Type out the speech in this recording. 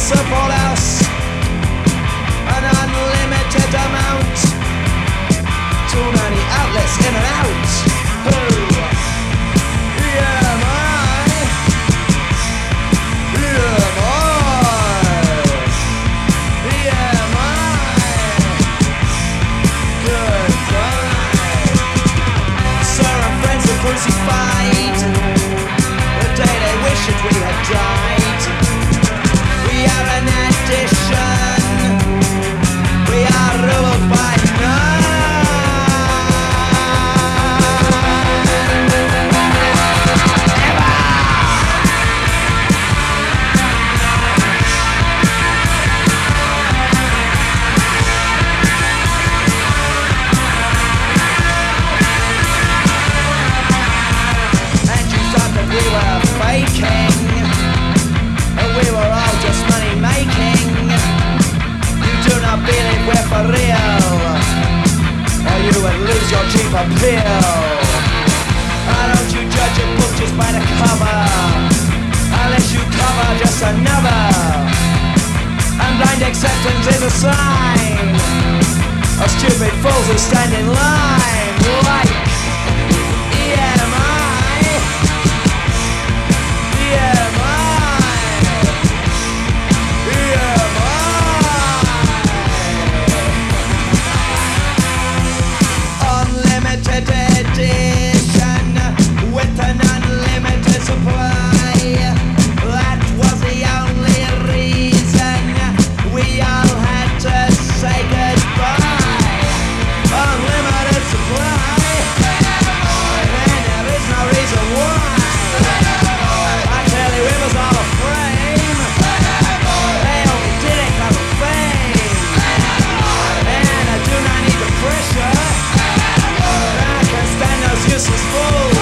support us an unlimited amount. Too many outlets in and out. Who am I? Who am I? Who am I? Goodbye. Sir and friends are crucified the day they wish that we had died. We are an addition. We are ruled by none. And you thought that we were faking, and we were all just money making. You do not believe we're for real, or you would lose your cheap appeal. Why don't you judge a book just by the cover, unless you cover just another? And blind acceptance is a sign of stupid fools who stand in line. Like EMI, EMI, unlimited edition with an unlimited supply. That was the only reason we all had to say goodbye. Unlimited supply, and there is no reason why. I tell you, it was all a frame. They only did it 'cause of fame, and I do not need the pressure. I can stand those useless fools.